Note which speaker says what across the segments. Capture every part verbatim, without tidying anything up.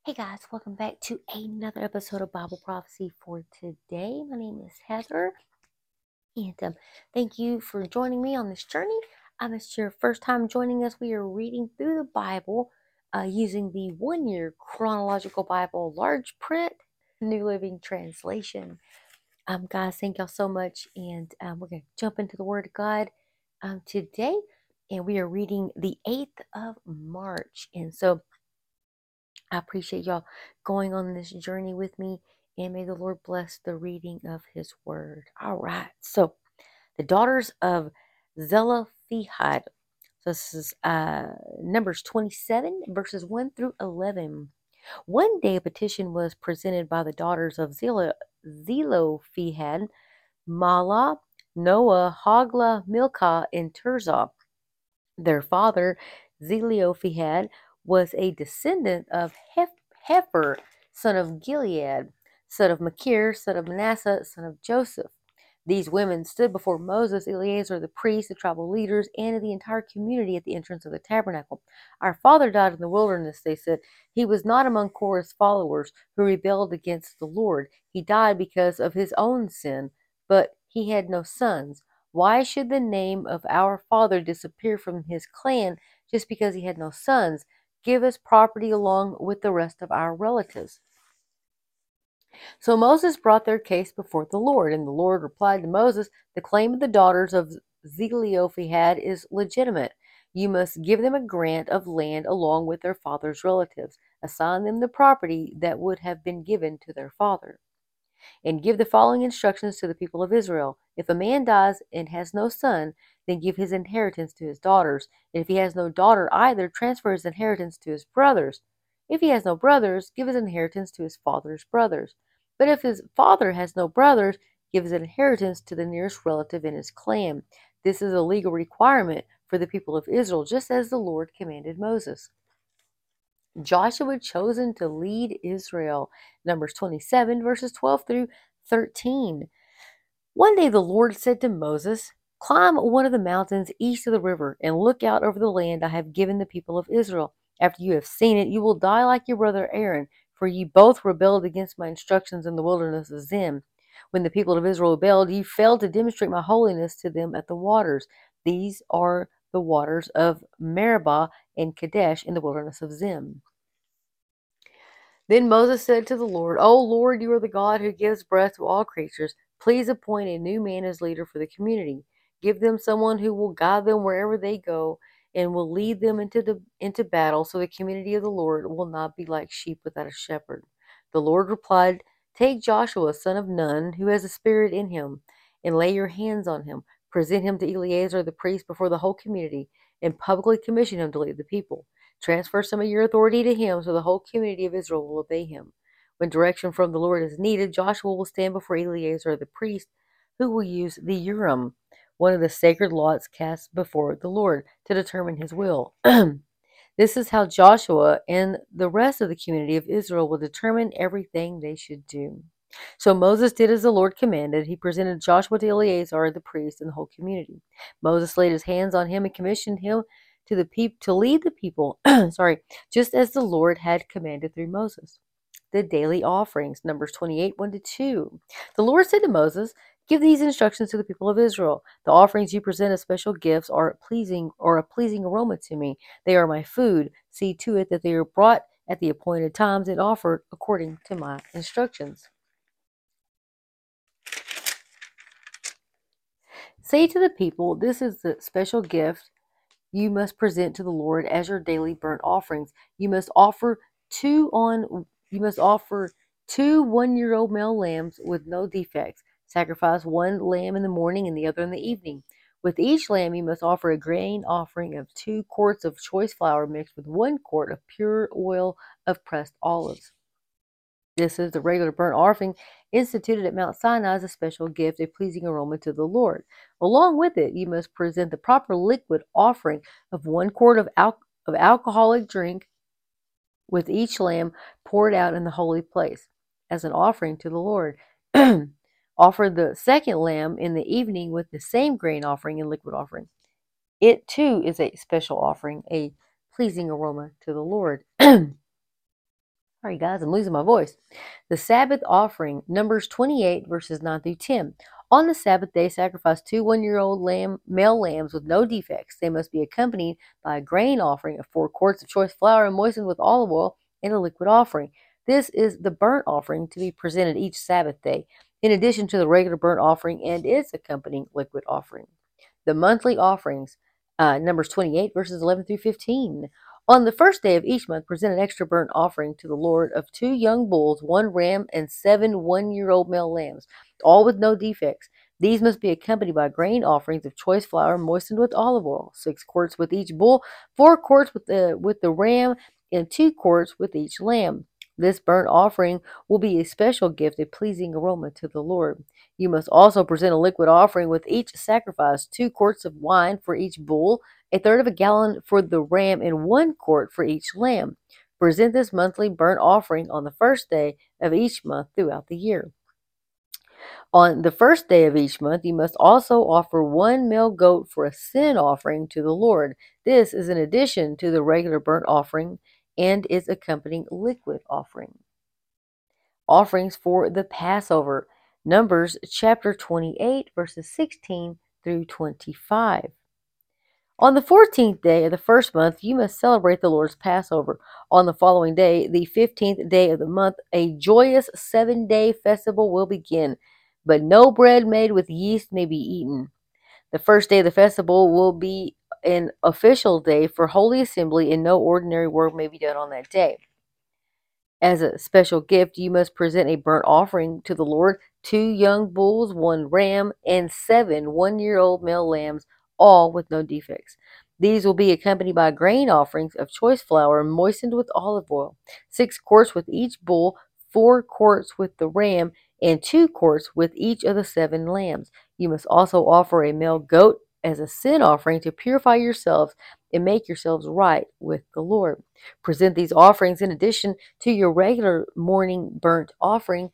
Speaker 1: Hey guys, welcome back to another episode of Bible Prophecy for today. My name is Heather, and um, thank you for joining me on this journey. Um, it's your first time joining us. We are reading through the Bible uh, using the one year chronological Bible, large print, New Living Translation. Um, guys, thank y'all so much, and um, we're going to jump into the Word of God um, today, and we are reading the eighth of March. And so, I appreciate y'all going on this journey with me, and may the Lord bless the reading of His Word. All right. So, the daughters of Zelophehad. So, this is uh, Numbers twenty-seven, verses one through eleven. One day, a petition was presented by the daughters of Zelo- Zelophehad, Mala, Noah, Hogla, Milcah, and Tirzah. Their father, Zelophehad, was a descendant of Heph- Hefer, son of Gilead, son of Machir, son of Manasseh, son of Joseph. These women stood before Moses, Eleazar the priest, the tribal leaders, and the entire community at the entrance of the tabernacle. Our father died in the wilderness, they said. He was not among Korah's followers who rebelled against the Lord. He died because of his own sin, but he had no sons. Why should the name of our father disappear from his clan just because he had no sons? Give us property along with the rest of our relatives. So Moses brought their case before the Lord, and the Lord replied to Moses, the claim of the daughters of Zelophehad is legitimate. You must give them a grant of land along with their father's relatives. Assign them the property that would have been given to their father. And give the following instructions to the people of Israel. If a man dies and has no son, then give his inheritance to his daughters. And if he has no daughter either, transfer his inheritance to his brothers. If he has no brothers, give his inheritance to his father's brothers. But if his father has no brothers, give his inheritance to the nearest relative in his clan. This is a legal requirement for the people of Israel, just as the Lord commanded Moses. Joshua chosen to lead Israel. Numbers twenty-seven, verses twelve through thirteen. One day the Lord said to Moses, climb one of the mountains east of the river and look out over the land I have given the people of Israel. After you have seen it, you will die like your brother Aaron, for you both rebelled against my instructions in the wilderness of Zin. When the people of Israel rebelled, you failed to demonstrate my holiness to them at the waters. These are the waters of Meribah and Kadesh in the wilderness of Zin. Then Moses said to the Lord, O Lord, you are the God who gives breath to all creatures. Please appoint a new man as leader for the community. Give them someone who will guide them wherever they go and will lead them into the into battle, so the community of the Lord will not be like sheep without a shepherd. The Lord replied, take Joshua, son of Nun, who has a spirit in him, and lay your hands on him. Present him to Eleazar the priest before the whole community, and publicly commission him to lead the people. Transfer some of your authority to him so the whole community of Israel will obey him. When direction from the Lord is needed, Joshua will stand before Eleazar the priest, who will use the Urim, one of the sacred lots cast before the Lord, to determine his will. This is how Joshua and the rest of the community of Israel will determine everything they should do. So Moses did as the Lord commanded. He presented Joshua to Eleazar the priest and the whole community. Moses laid his hands on him and commissioned him to the peop- to lead the people, sorry, just as the Lord had commanded through Moses. The daily offerings, Numbers twenty-eight, one to two. The Lord said to Moses, give these instructions to the people of Israel. The offerings you present as special gifts are pleasing or a pleasing aroma to me. They are my food. See to it that they are brought at the appointed times and offered according to my instructions. Say to the people, this is the special gift you must present to the Lord as your daily burnt offerings. You must offer two on you must offer two one-year-old male lambs with no defects. Sacrifice one lamb in the morning and the other in the evening. With each lamb you must offer a grain offering of two quarts of choice flour mixed with one quart of pure oil of pressed olives. This is the regular burnt offering instituted at Mount Sinai as a special gift, a pleasing aroma to the Lord. Along with it, you must present the proper liquid offering of one quart of, al- of alcoholic drink with each lamb poured out in the holy place as an offering to the Lord. Offer the second lamb in the evening with the same grain offering and liquid offering. It too is a special offering, a pleasing aroma to the Lord. Sorry, guys, I'm losing my voice. The Sabbath offering, Numbers twenty-eight, verses nine through ten. On the Sabbath day, sacrifice two one-year-old lamb, male lambs with no defects. They must be accompanied by a grain offering of four quarts of choice flour moistened with olive oil and a liquid offering. This is the burnt offering to be presented each Sabbath day, in addition to the regular burnt offering and its accompanying liquid offering. The monthly offerings, uh, Numbers twenty-eight, verses eleven through fifteen. On the first day of each month, present an extra burnt offering to the Lord of two young bulls, one ram, and seven one-year-old male lambs, all with no defects. These must be accompanied by grain offerings of choice flour moistened with olive oil, six quarts with each bull, four quarts with the with the ram, and two quarts with each lamb. This burnt offering will be a special gift, a pleasing aroma to the Lord. You must also present a liquid offering with each sacrifice, two quarts of wine for each bull, a third of a gallon for the ram, and one quart for each lamb. Present this monthly burnt offering on the first day of each month throughout the year. On the first day of each month, you must also offer one male goat for a sin offering to the Lord. This is in addition to the regular burnt offering and its accompanying liquid offering. Offerings for the Passover. Numbers chapter twenty-eight, verses sixteen through twenty-five. On the fourteenth day of the first month, you must celebrate the Lord's Passover. On the following day, the fifteenth day of the month, a joyous seven-day festival will begin, but no bread made with yeast may be eaten. The first day of the festival will be an official day for Holy Assembly, and no ordinary work may be done on that day. As a special gift, you must present a burnt offering to the Lord, two young bulls, one ram, and seven one-year-old male lambs, all with no defects. These will be accompanied by grain offerings of choice flour moistened with olive oil, six quarts with each bull, four quarts with the ram, and two quarts with each of the seven lambs. You must also offer a male goat as a sin offering to purify yourselves and make yourselves right with the Lord. Present these offerings in addition to your regular morning burnt offering.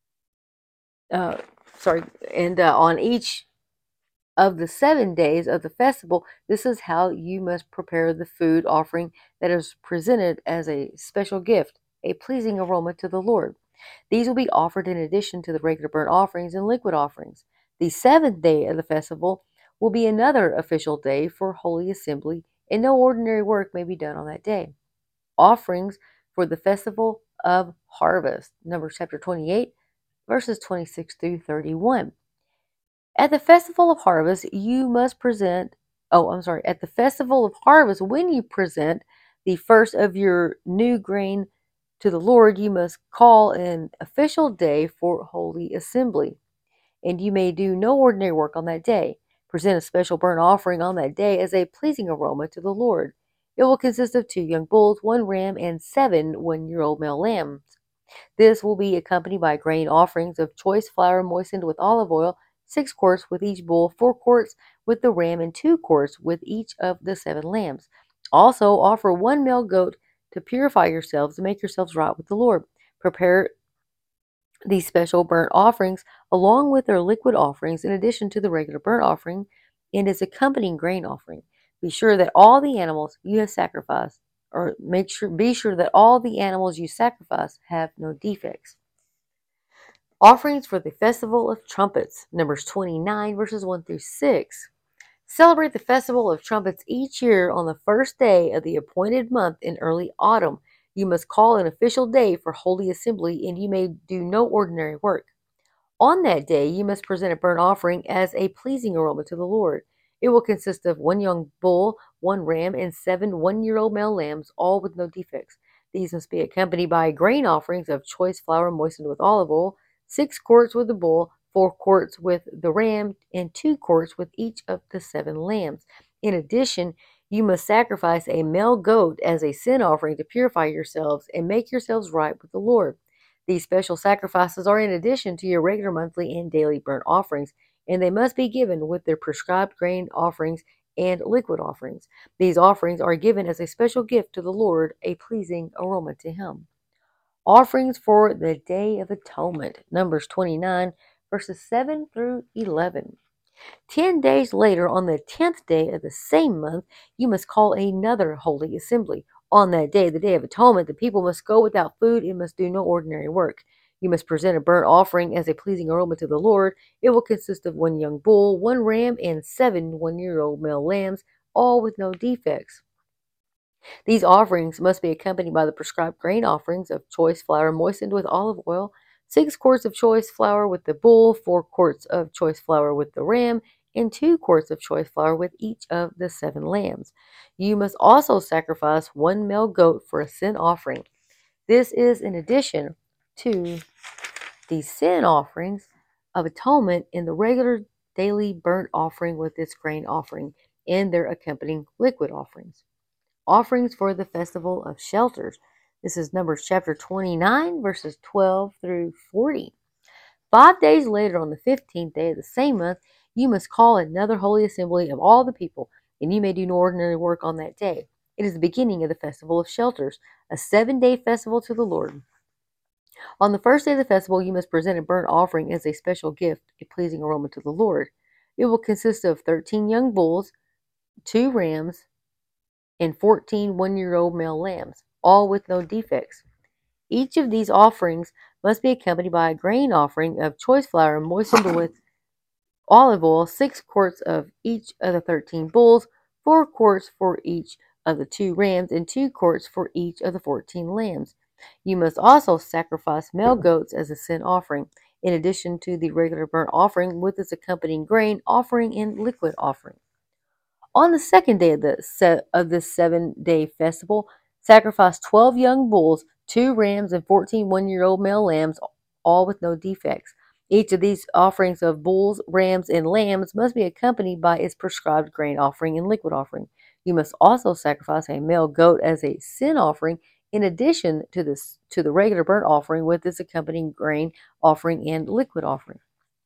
Speaker 1: Uh, sorry, and uh, on each of the seven days of the festival, this is how you must prepare the food offering that is presented as a special gift, a pleasing aroma to the Lord. These will be offered in addition to the regular burnt offerings and liquid offerings. The seventh day of the festival will be another official day for Holy Assembly, and no ordinary work may be done on that day. Offerings for the festival of harvest. Numbers chapter twenty-eight, verses twenty-six through thirty-one. At the festival of harvest, you must present, oh, I'm sorry, at the festival of harvest, when you present the first of your new grain to the Lord, you must call an official day for Holy Assembly, and you may do no ordinary work on that day. Present a special burnt offering on that day as a pleasing aroma to the Lord. It will consist of two young bulls, one ram, and seven one-year-old male lambs. This will be accompanied by grain offerings of choice flour moistened with olive oil, six quarts with each bull, four quarts with the ram, and two quarts with each of the seven lambs. Also, offer one male goat to purify yourselves and make yourselves right with the Lord. Prepare these special burnt offerings along with their liquid offerings in addition to the regular burnt offering and its accompanying grain offering. Be sure that all the animals you have sacrificed, or make sure be sure that all the animals you sacrifice have no defects. Offerings for the Festival of Trumpets, Numbers twenty-nine, verses one through six. Celebrate the Festival of Trumpets each year on the first day of the appointed month in early autumn. You must call an official day for Holy Assembly, and you may do no ordinary work. On that day, you must present a burnt offering as a pleasing aroma to the Lord. It will consist of one young bull, one ram, and seven one-year-old male lambs, all with no defects. These must be accompanied by grain offerings of choice flour moistened with olive oil, six quarts with the bull, four quarts with the ram, and two quarts with each of the seven lambs. In addition, you must sacrifice a male goat as a sin offering to purify yourselves and make yourselves right with the Lord. These special sacrifices are in addition to your regular monthly and daily burnt offerings, and they must be given with their prescribed grain offerings and liquid offerings. These offerings are given as a special gift to the Lord, a pleasing aroma to Him. Offerings for the Day of Atonement, Numbers twenty-nine, verses seven through eleven. Ten days later, on the tenth day of the same month, you must call another holy assembly. On that day, the Day of Atonement, the people must go without food and must do no ordinary work. You must present a burnt offering as a pleasing aroma to the Lord. It will consist of one young bull, one ram, and seven one-year-old male lambs, all with no defects. These offerings must be accompanied by the prescribed grain offerings of choice flour moistened with olive oil, six quarts of choice flour with the bull, four quarts of choice flour with the ram, and two quarts of choice flour with each of the seven lambs. You must also sacrifice one male goat for a sin offering. This is in addition to the sin offerings of atonement in the regular daily burnt offering with its grain offering and their accompanying liquid offerings. Offerings for the Festival of Shelters. This is Numbers chapter twenty-nine, verses twelve through forty. Five days later, on the fifteenth day of the same month, you must call another holy assembly of all the people, and you may do no ordinary work on that day. It is the beginning of the Festival of Shelters, a seven-day festival to the Lord. On the first day of the festival, you must present a burnt offering as a special gift, a pleasing aroma to the Lord. It will consist of thirteen young bulls, two rams, and fourteen one-year-old male lambs, all with no defects. Each of these offerings must be accompanied by a grain offering of choice flour moistened with olive oil, six quarts of each of the thirteen bulls, four quarts for each of the two rams, and two quarts for each of the fourteen lambs. You must also sacrifice male goats as a sin offering, in addition to the regular burnt offering with its accompanying grain offering and liquid offering. On the second day of, the se- of this seven-day festival, sacrifice twelve young bulls, two rams, and fourteen one-year-old male lambs, all with no defects. Each of these offerings of bulls, rams, and lambs must be accompanied by its prescribed grain offering and liquid offering. You must also sacrifice a male goat as a sin offering, in addition to this to the regular burnt offering with its accompanying grain offering and liquid offering.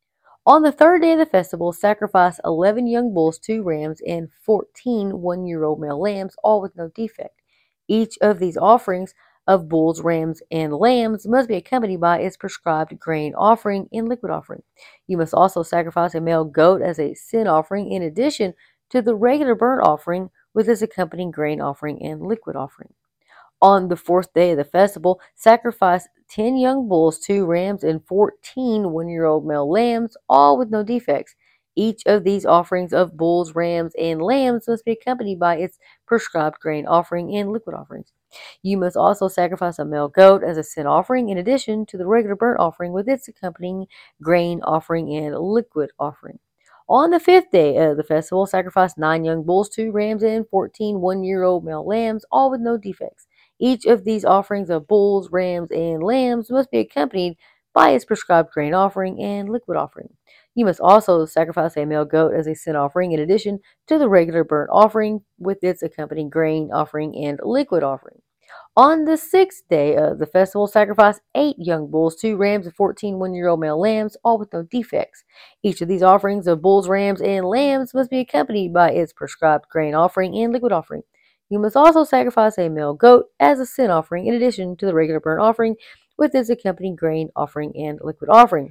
Speaker 1: On the third day of the festival, sacrifice eleven young bulls, two rams, and fourteen one-year-old male lambs, all with no defect. Each of these offerings of bulls, rams, and lambs must be accompanied by its prescribed grain offering and liquid offering. You must also sacrifice a male goat as a sin offering, in addition to the regular burnt offering with its accompanying grain offering and liquid offering. On the fourth day of the festival, sacrifice ten young bulls, two rams, and fourteen one-year-old male lambs, all with no defects. Each of these offerings of bulls, rams, and lambs must be accompanied by its prescribed grain offering and liquid offerings. You must also sacrifice a male goat as a sin offering, in addition to the regular burnt offering with its accompanying grain offering and liquid offering. On the fifth day of the festival, sacrifice nine young bulls, two rams, and fourteen one-year-old male lambs, all with no defects. Each of these offerings of bulls, rams, and lambs must be accompanied by its prescribed grain offering and liquid offering. You must also sacrifice a male goat as a sin offering, in addition to the regular burnt offering with its accompanying grain offering and liquid offering. On the sixth day of the festival, sacrifice eight young bulls, two rams, and fourteen one-year-old male lambs, all with no defects. Each of these offerings of bulls, rams, and lambs must be accompanied by its prescribed grain offering and liquid offering. You must also sacrifice a male goat as a sin offering, in addition to the regular burnt offering with its accompanying grain offering and liquid offering.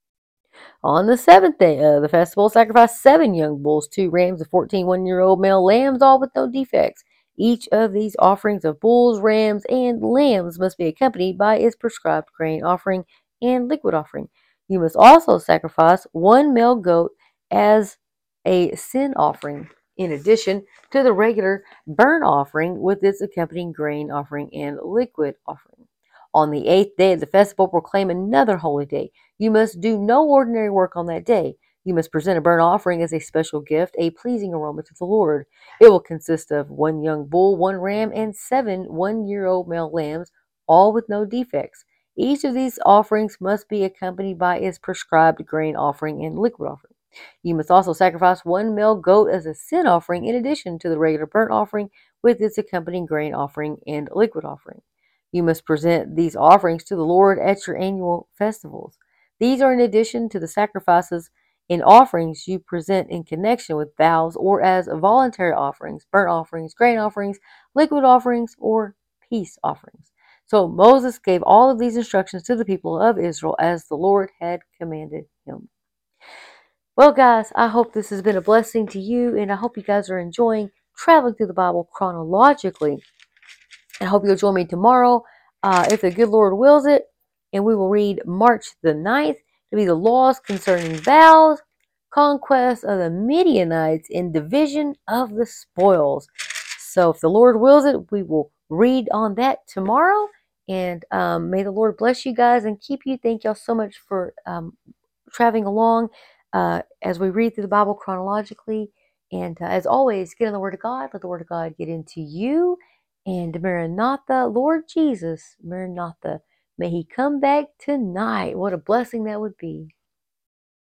Speaker 1: On the seventh day of the festival, sacrifice seven young bulls, two rams, and fourteen one-year-old male lambs, all with no defects. Each of these offerings of bulls, rams, and lambs must be accompanied by its prescribed grain offering and liquid offering. You must also sacrifice one male goat as a sin offering, in addition to the regular burnt offering with its accompanying grain offering and liquid offering. On the eighth day of the festival, proclaim another holy day. You must do no ordinary work on that day. You must present a burnt offering as a special gift, a pleasing aroma to the Lord. It will consist of one young bull, one ram, and seven one-year-old male lambs, all with no defects. Each of these offerings must be accompanied by its prescribed grain offering and liquid offering. You must also sacrifice one male goat as a sin offering, in addition to the regular burnt offering with its accompanying grain offering and liquid offering. You must present these offerings to the Lord at your annual festivals. These are in addition to the sacrifices and offerings you present in connection with vows or as voluntary offerings, burnt offerings, grain offerings, liquid offerings, or peace offerings. So Moses gave all of these instructions to the people of Israel as the Lord had commanded him. Well, guys, I hope this has been a blessing to you, and I hope you guys are enjoying traveling through the Bible chronologically And I hope you'll join me tomorrow, uh, if the good Lord wills it. And we will read March the ninth to be the laws concerning vows, conquest of the Midianites, and division of the spoils. So if the Lord wills it, we will read on that tomorrow. And um, may the Lord bless you guys and keep you. Thank y'all so much for um, traveling along uh, as we read through the Bible chronologically. And uh, as always, get in the Word of God. Let the Word of God get into you. And Maranatha, Lord Jesus, Maranatha, may He come back tonight. What a blessing that would be.